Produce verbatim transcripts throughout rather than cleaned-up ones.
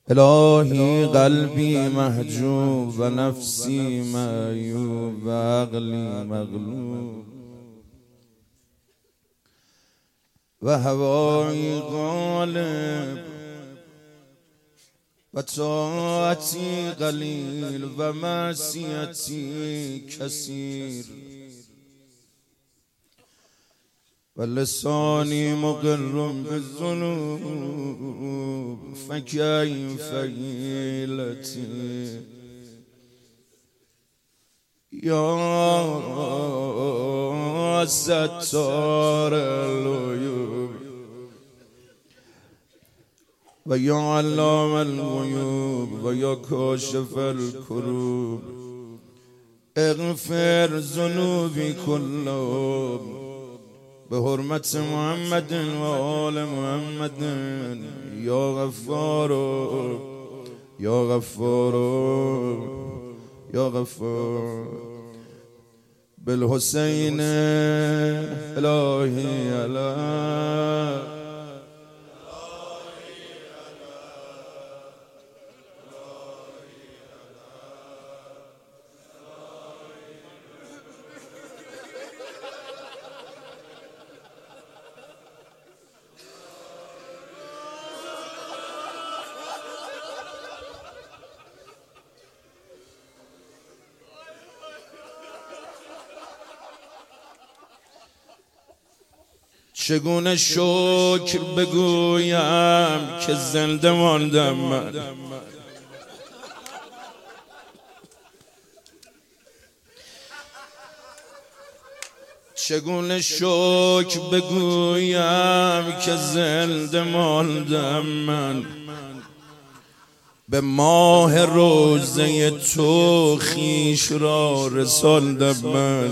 الهی قلبی محجوب و نفسی معیوب و عقلی مغلوب و هوایی غالب و طاعتی قلیل و معصیتی کثیر و لسانی مقر بالذنوب فکیف حیلتی یا ستار العیوب و یا علام الغیوب و یا کاشف الکروب اغفر ذنوبی کلهم به حرمت محمد و آل محمد یا غفار یا غفار یا غفار بالحسین الهی علی چگونه شکر بگویم که زنده ماندم من، چگونه شکر بگویم که زنده ماندم من، به ماه روزه تو خویش را رساندم من.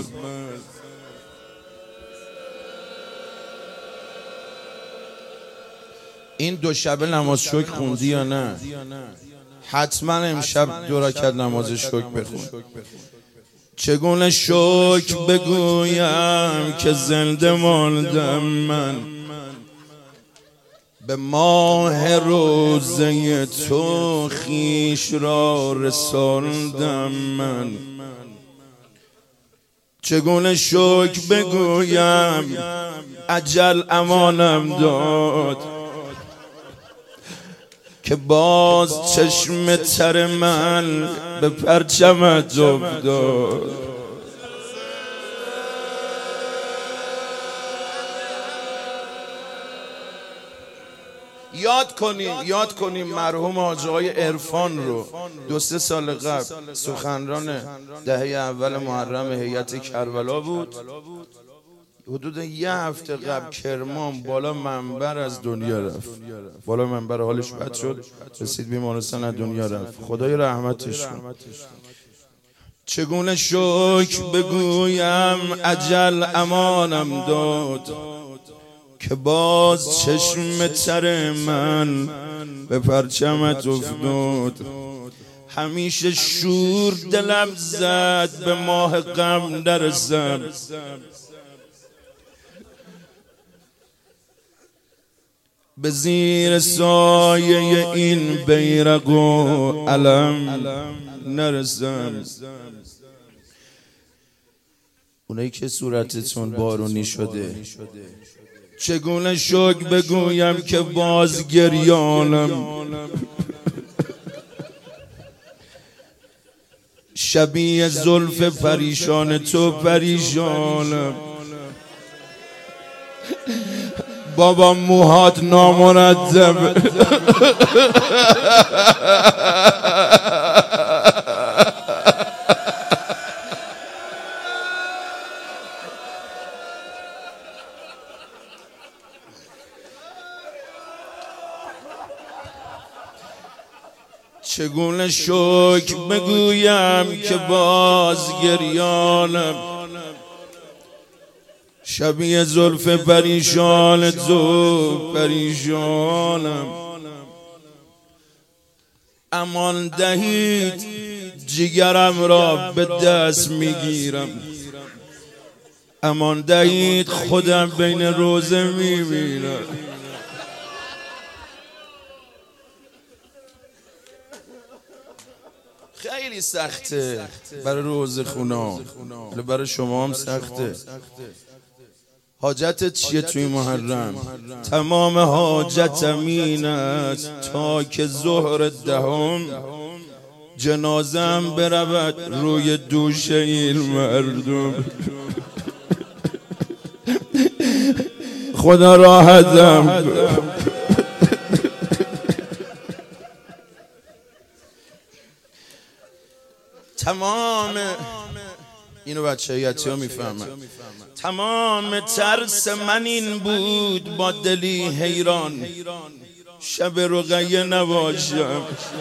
این دو شبه نماز شکر خوندی یا نه؟ حتما امشب دو رکعت نماز شکر بخون. چگونه شکر بگویم که زنده ماندم من، به ماه روزه تو خویش را رساندم من. چگونه شکر بگویم اجل امانم داد که باز چشم تر من به پرچمت افتاد. یاد کنیم یاد کنیم مرحوم حاجی آقای عرفان رو دو سه سال قبل سخنران دهه اول محرم هیئت کربلا بود. حدود یه هفته قبل کرمان بالا منبر از دنیا رفت، بالا منبر حالش بد شد، رسید بیمارستان از دنیا رفت. خدای رحمتش کن. چگونه شکر بگویم اجل امانم داد که باز چشم تر من به پرچمت افتاد. همیشه شور دلم زد به ماه غم نرسم، به زیر سایه این بیرق و علم نرسم. اونایی که صورتتون بارونی شده چگونه شکر بگویم که باز گریانم، شبیه زلف پریشان تو پریشانم. بابا موهات نامرتب چگونه شکر بگویم که باز گریانم، شبیه زلف پریشان تو پریشانم. امان دهید جگرم را به دست میگیرم، امان دهید خودم بین روزه میبینم. خیلی سخته برای روز خونا، برای شما هم سخته. حاجتت چیه توی محرم؟ تمام حاجتم این است تا که ظهر دهم جنازم برود روی دوش این مردم. خدا راحتم. تمام اینو بچه یتی ها میفهمن. تمام ترس من این بود با دلی حیران شب رقیه نباشم.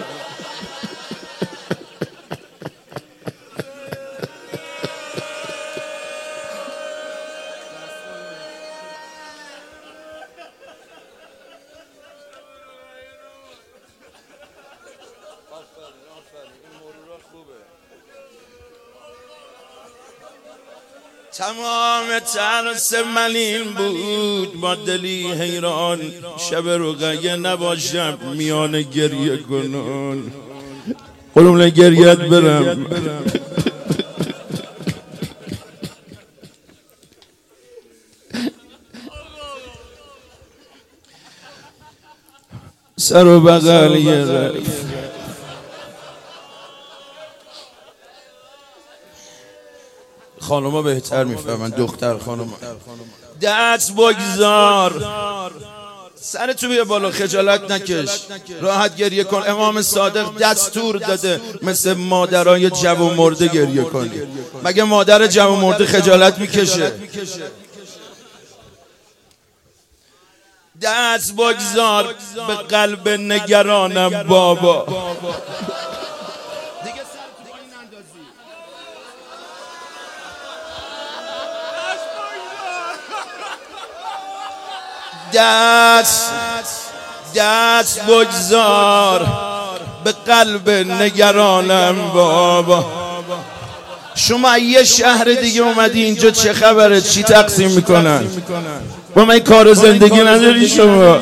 تمام ترس من این بود با دلی حیران شب رقیه نباشم میان گریه کنان. قلوم گریت برم. سر و بغل یه خانوما بهتر میفهمن، دختر خانوما. دست بگذار، سرتو بیا بالا، خجالت نکش، راحت گریه کن. امام صادق دستور داده مثل مادرای جوون مرده گریه کنی. مگه مادر جوون مرده خجالت میکشه؟ دست بگذار به قلب نگرانم بابا. دست دست بگذار به قلب نگرانم بابا. شما یه شهر دیگه اومدی اینجا، چه خبره؟ چی تقسیم میکنن؟ با من کار زندگی نداری شما؟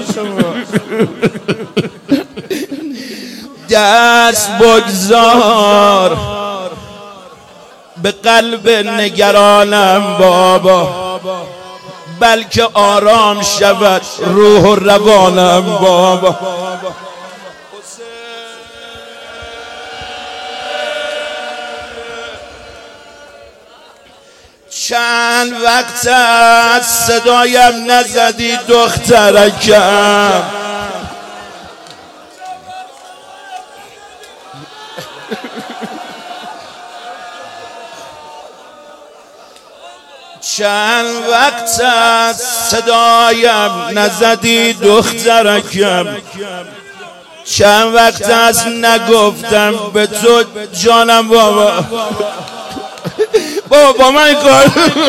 دست بگذار به قلب نگرانم بابا بلکه آرام شود روح و روانم بابا. چند وقت از صدایم نزدی دخترکم، چند وقت از صدایم نزدی دخترکم، چند وقت از نگفتم به تو جانم بابا. بابا با من کار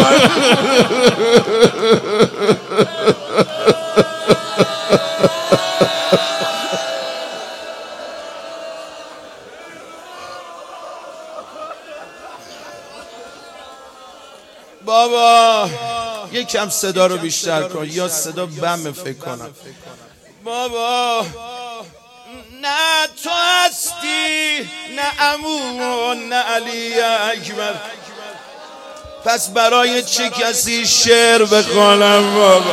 بابا یکم صدا رو بیشتر کن، یا صدا بم فکر کنم. بابا نه تو هستی نه عمو نه علی اکبر، پس برای چه کسی شعر بخوانم بابا؟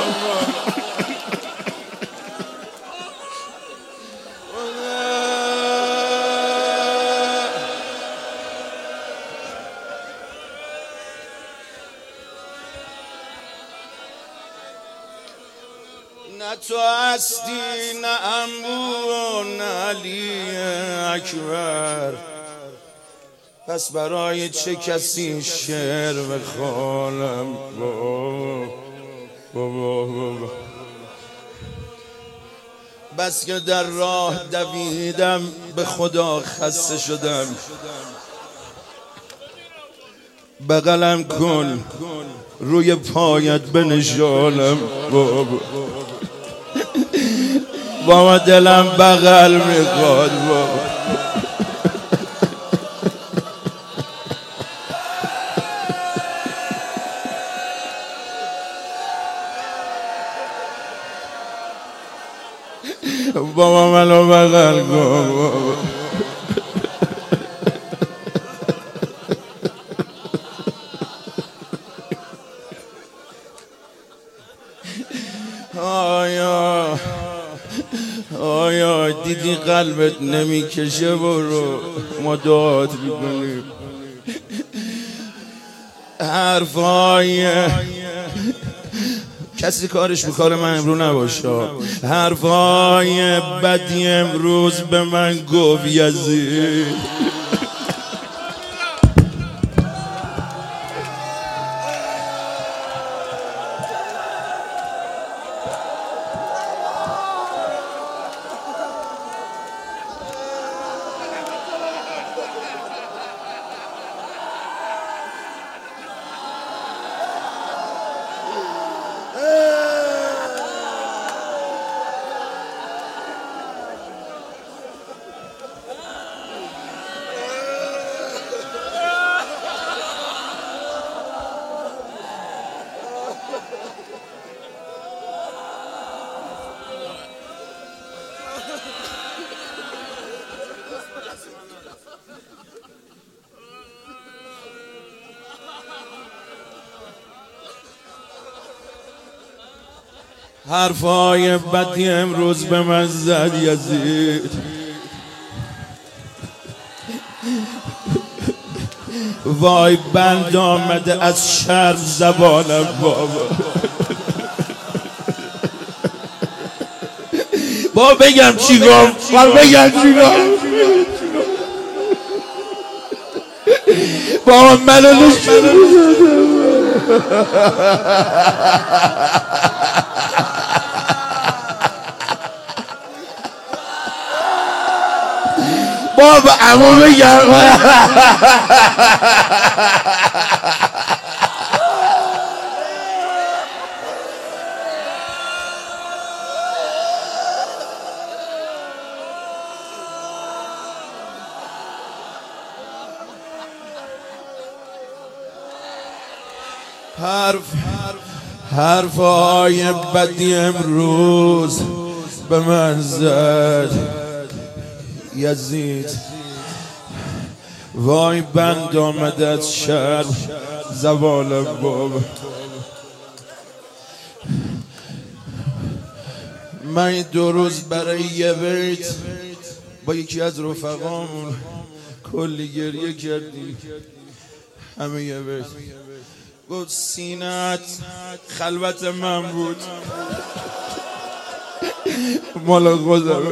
نه تو هستی نه عمو نه علی اکبر، پس برای چه کسی شعر بخوانم بابا بابا بابا. بس که در راه دویدم به خدا خسته شدم، بغلم کن روی پایت بنشانم بابا. بابا دلم بغل میخواد بابا. بابا منو بغل کن بابا. دیدی قلبت نمیکشه برو، ما دعات میکنیم. حرفای کسی کارش به کار من امرو نباشه. حرفای بدی امروز به من گفت یزید. حرفای بدی امروز به من زد یزید. وای بند آمده از شرم زبانم بابا. با بگم چی گفت؟ با بگم چی گفت؟ با منو نشون بابا عمو بگم. حرف حرفای بدی امروز به من زد یزید. وای بند آمده از شرم زبانم بابا. من دو روز برای یه بیت با یکی از رفقامون کلی گریه کردیم. همه یه بیت گفت سینت خلوت من بود مال خودم.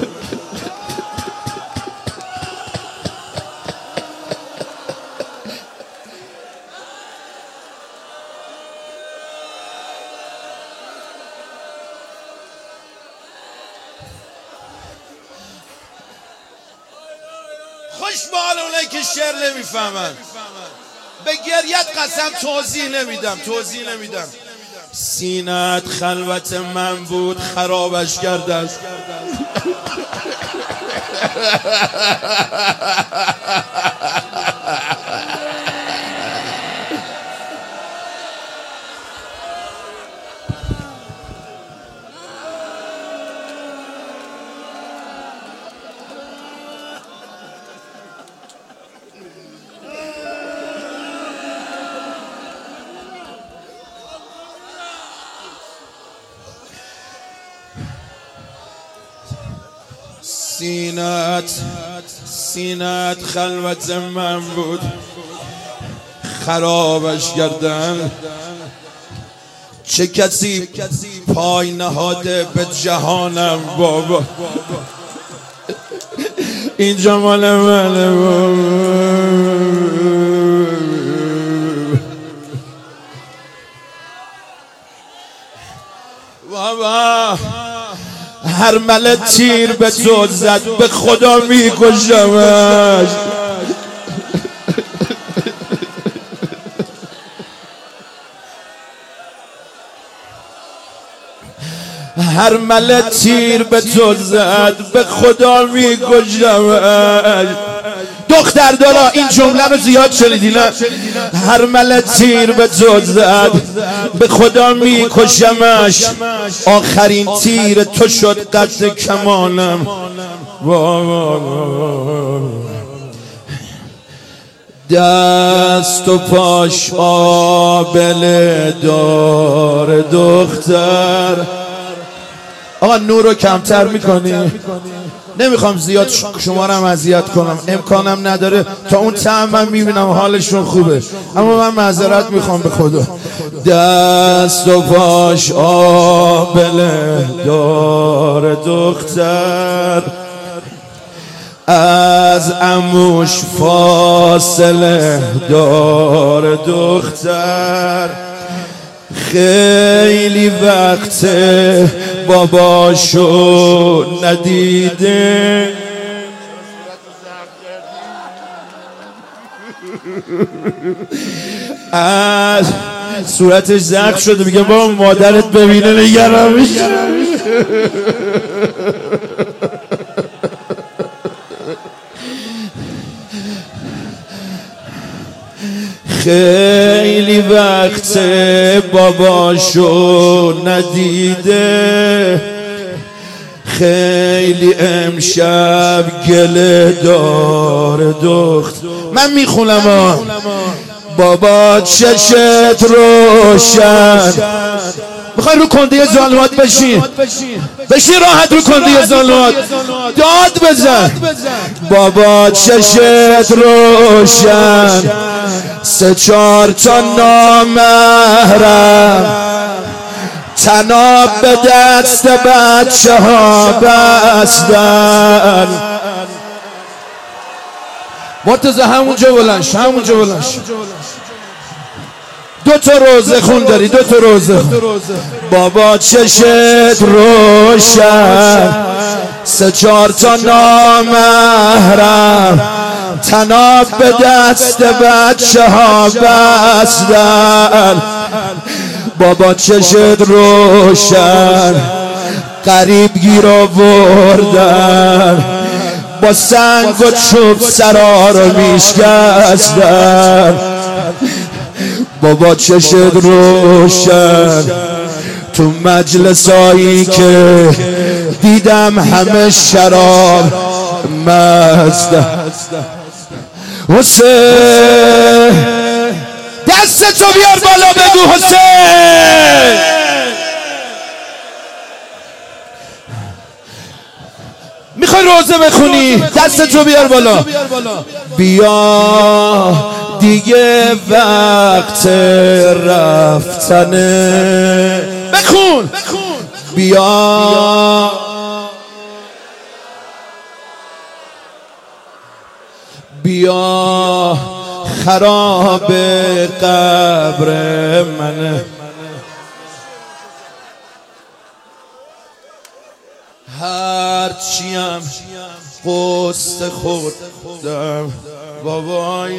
خوش به حال اونایی که شعر نمیفهمن. به گریت قسم توضیح نمیدم توضیح نمیدم. سینت خلوت من بود خرابش کردن. سینت سینت خلوت من بود خرابش کردن. چه کسی پای نهاده به جهانم بابا. اینجا مال منه بابا. هر مله تیر به تو زد به خدا میکشمش. هر مله تیر به تو زد به خدا میکشمش. دختر دارا این جمله رو زیاد شنیدی نه؟ هر مله تیر به تو زد به خدا میکشمش. آخرین تیر تو شد قد کمانم. دست و پاش آبله دار دختر. آقا نور رو کمتر میکنی؟ نمیخوام زیاد شما رو اذیت کنم، امکانم نداره، تا اون طعم من میبینم حالشون خوبه، اما من معذرت میخوام به خدا. دست و پاش آبله دار دختر، از عموش فاصله دار دختر، خیلی وقت باباشو ندیده، از صورتش زخم شده، میگه بابا مادرت ببینه نگران میشه. خیلی وقت باباشو ندیده، خیلی امشب گله دار دخت. من میخونم ها. بابا چشت روشن، میخوای رو کنده ظالمات بشین بشین راحت رو کنده ظالمات داد بزن. بابا چشت روشن، سه چار تا نامحرم، تناب به دست بچه ها بستن. مرتضی همونجا بلنش، همونجا بلنش. دو تا روزه خون داری، دو تا روزه خون. بابا چشت روشن، سه چار تا نامحرم، تناب به دست بچه ها بستن. بابا چشت روشن، قریب گیر آوردن، با سنگ و چوب سرا رو میشکستن. بابا چشت روشن، تو مجلسایی که دیدم همه شراب مست. حسین دست تو بیار بالا بگو حسین. میخوای روزه بخونی؟ دست تو بیار بالا. بیا دیگه وقت رفتنه، بخون. بیا بیا خراب قبر منه، هرچیم قصه خوردم بابای،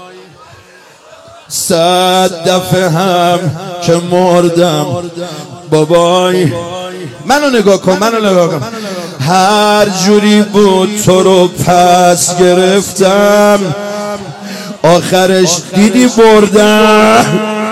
صد دفعه هم که مردم بابای. منو نگاه کن، منو نگاه کن. هر جوری بود تو رو پس گرفتم، آخرش دیدی بردم،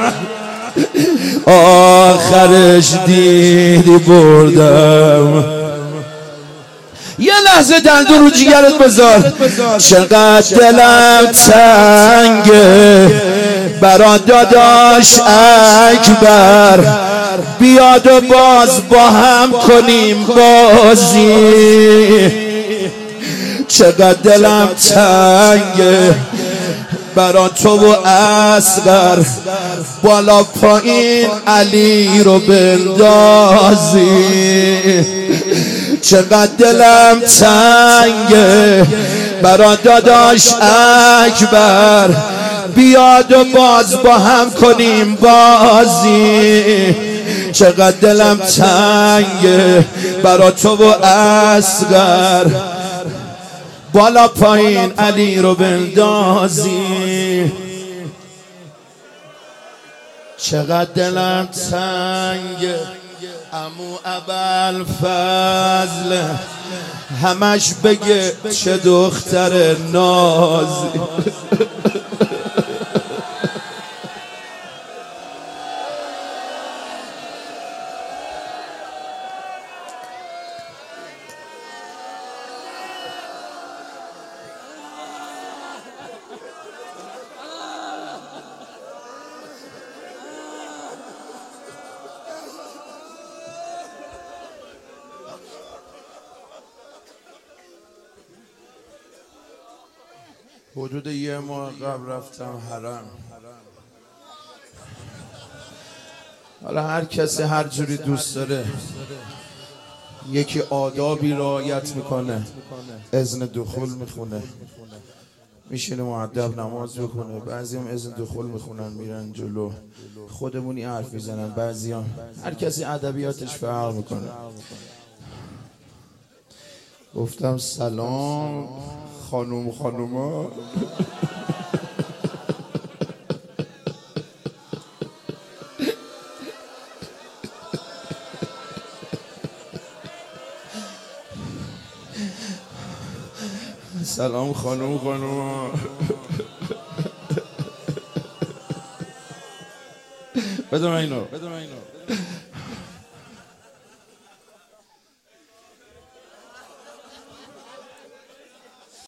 آخرش دیدی بردم. یه لحظه دندون رو جیگرت بذار. چقدر دلم تنگه برا داداش اکبر، بیاد و باز با هم کنیم بازی. چقدر دلم تنگه برا تو و اصغر، بالا پایین علی رو بندازی. چقدر دلم تنگه برا داداش اکبر، بیاد و باز با هم کنیم بازی. چقدر دلم تنگه برا تو و اصغر، بالا پایین علی رو بندازی. چقدر دلم تنگه عمو ابوالفضل، همش بگه چه دختر نازی. حدود یه ماه قبل رفتم حرم. حالا هر کسی هر جوری دوست داره یکی آدابی رعایت میکنه، اذن دخول میخونه، میشینه مؤدب نماز بخونه. بعضی هم اذن دخول میخونن میرن جلو، خودمونی حرف میزنن. بعضی هم هر کسی ادبیاتش فرق میکنه. گفتم سلام خانوم خانوما. سلام خانوم خانوما. بده من اینو.